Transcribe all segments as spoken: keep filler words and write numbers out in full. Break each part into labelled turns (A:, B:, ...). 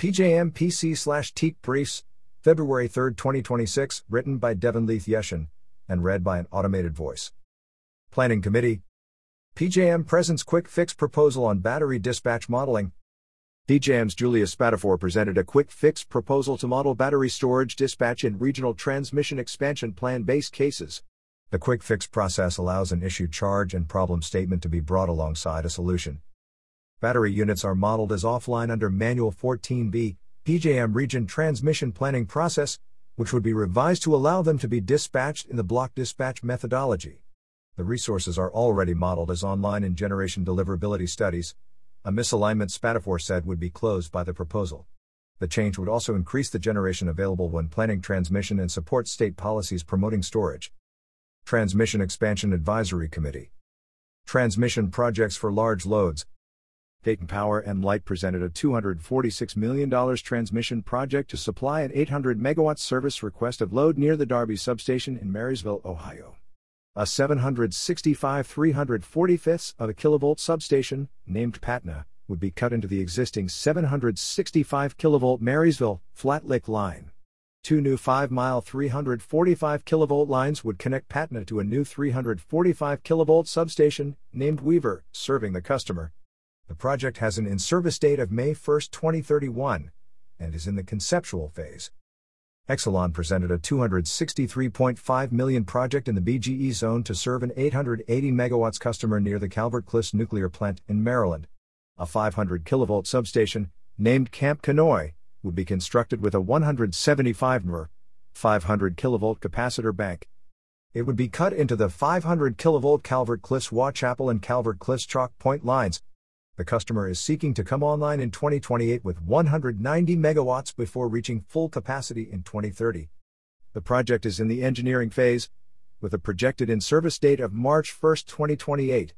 A: P J M P C slash Teak Briefs, February third, twenty twenty-six, written by Devin Leith Yeshin, and read by an automated voice. Planning Committee. P J M presents quick fix proposal on battery dispatch modeling. P J M's Julia Spatafor presented a quick fix proposal to model battery storage dispatch in regional transmission expansion plan base cases. The quick fix process allows an issue charge and problem statement to be brought alongside a solution. Battery units are modeled as offline under Manual fourteen B, P J M Region Transmission Planning Process, which would be revised to allow them to be dispatched in the block dispatch methodology. The resources are already modeled as online in generation deliverability studies. A misalignment, Spatafor said, would be closed by the proposal. The change would also increase the generation available when planning transmission and support state policies promoting storage. Transmission Expansion Advisory Committee. Transmission projects for large loads. Dayton Power and Light presented a two hundred forty-six million dollars transmission project to supply an eight hundred megawatt service request of load near the Darby substation in Marysville, Ohio. A seven hundred sixty-five three hundred forty-fifths of a kilovolt substation, named Patna, would be cut into the existing seven hundred sixty-five kilovolt Marysville, Flat Lake line. Two new five mile three hundred forty-five kilovolt lines would connect Patna to a new three hundred forty-five kilovolt substation, named Weaver, serving the customer. The project has an in-service date of May first, twenty thirty-one, and is in the conceptual phase. Exelon presented a two hundred sixty-three point five million dollars project in the B G E zone to serve an eight hundred eighty megawatts customer near the Calvert Cliffs nuclear plant in Maryland. A five hundred kilovolt substation, named Camp Conoy, would be constructed with a one hundred seventy-five megawatt, five hundred kilovolt capacitor bank. It would be cut into the five hundred kilovolt Calvert Cliffs Wachapel and Calvert Cliffs Chalk Point lines. The customer is seeking to come online in twenty twenty-eight with one hundred ninety megawatts before reaching full capacity in twenty thirty. The project is in the engineering phase, with a projected in-service date of March first, twenty twenty-eight.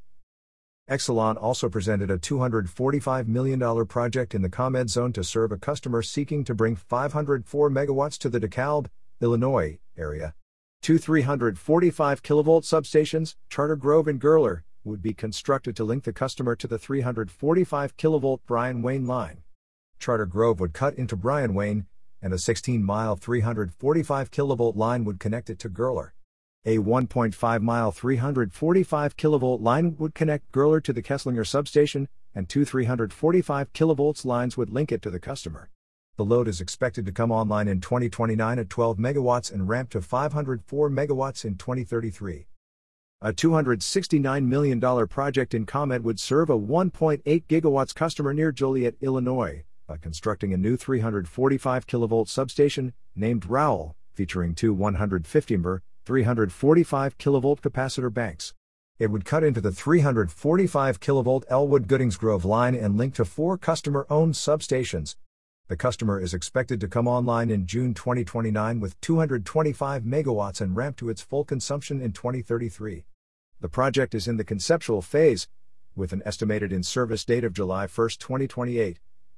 A: Exelon also presented a two hundred forty-five million dollars project in the ComEd zone to serve a customer seeking to bring five hundred four megawatts to the DeKalb, Illinois, area. Two three hundred forty-five kilovolt substations, Charter Grove and Gurler, would be constructed to link the customer to the three hundred forty-five kilovolt Bryan Wayne line. Charter Grove would cut into Bryan Wayne, and a sixteen mile three hundred forty-five kilovolt line would connect it to Gurler. A one point five mile three hundred forty-five kilovolt line would connect Gurler to the Kesslinger substation, and two three hundred forty-five kilovolts lines would link it to the customer. The load is expected to come online in twenty twenty-nine at twelve megawatts and ramp to five hundred four megawatts in twenty thirty-three. A two hundred sixty-nine million dollars project in ComEd would serve a one point eight gigawatts customer near Joliet, Illinois, by constructing a new three hundred forty-five kilovolt substation, named Rowell, featuring two one hundred fifty megawatt, three hundred forty-five kilovolt capacitor banks. It would cut into the three hundred forty-five kilovolt Elwood Goodings Grove line and link to four customer-owned substations. The customer is expected to come online in June twenty twenty-nine with two hundred twenty-five megawatts and ramp to its full consumption in twenty thirty-three. The project is in the conceptual phase, with an estimated in-service date of July first, twenty twenty-eight.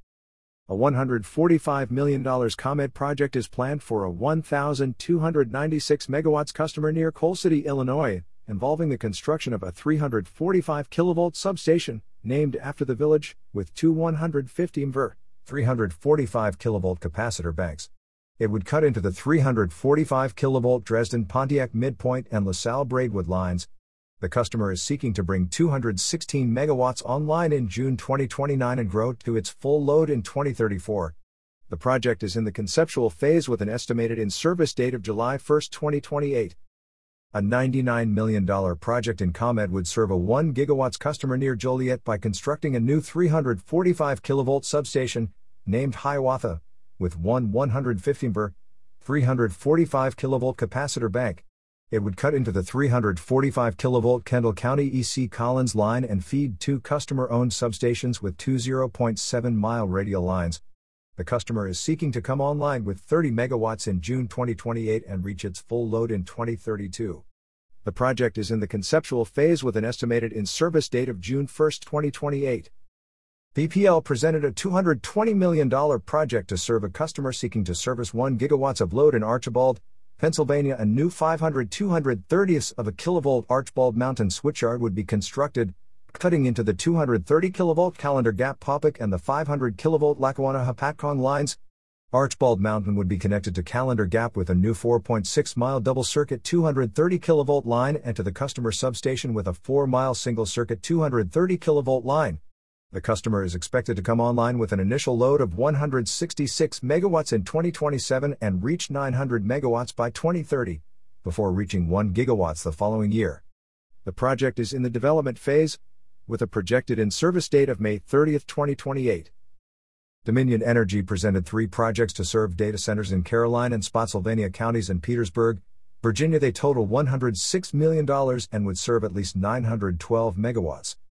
A: A one hundred forty-five million dollars ComEd project is planned for a one thousand two hundred ninety-six megawatts customer near Coal City, Illinois, involving the construction of a three hundred forty-five kilovolt substation, named after the village, with two one hundred fifty megawatt, three hundred forty-five kilovolt capacitor banks. It would cut into the three hundred forty-five kilovolt Dresden Pontiac Midpoint and LaSalle Braidwood lines. The customer is seeking to bring two hundred sixteen megawatts online in June twenty twenty-nine and grow to its full load in twenty thirty-four. The project is in the conceptual phase with an estimated in-service date of July first, twenty twenty-eight. A ninety-nine million dollars project in ComEd would serve a one gigawatts customer near Joliet by constructing a new three hundred forty-five kilovolt substation, named Hiawatha, with one one hundred fifty megawatt, three hundred forty-five kilovolt capacitor bank. It would cut into the three hundred forty-five kilovolt Kendall County E C Collins line and feed two customer-owned substations with two zero point seven mile radial lines. The customer is seeking to come online with thirty megawatts in June twenty twenty-eight and reach its full load in twenty thirty-two. The project is in the conceptual phase with an estimated in-service date of June first, twenty twenty-eight. B P L presented a two hundred twenty million dollars project to serve a customer seeking to service one gigawatts of load in Archibald, Pennsylvania. A new five hundred two hundred thirtieths of a kilovolt Archibald Mountain switchyard would be constructed, cutting into the two hundred thirty kilovolt Calendar Gap Popok and the five hundred kilovolt Lackawanna Hapatcong lines. Archbald Mountain would be connected to Calendar Gap with a new four point six mile double-circuit two hundred thirty kilovolt line and to the customer substation with a four mile single-circuit two hundred thirty kilovolt line. The customer is expected to come online with an initial load of one hundred sixty-six megawatts in twenty twenty-seven and reach nine hundred megawatts by twenty thirty, before reaching one gigawatt the following year. The project is in the development phase, with a projected in-service date of May thirtieth, twenty twenty-eight. Dominion Energy presented three projects to serve data centers in Caroline and Spotsylvania counties and Petersburg, Virginia. They total one hundred six million dollars and would serve at least nine hundred twelve megawatts.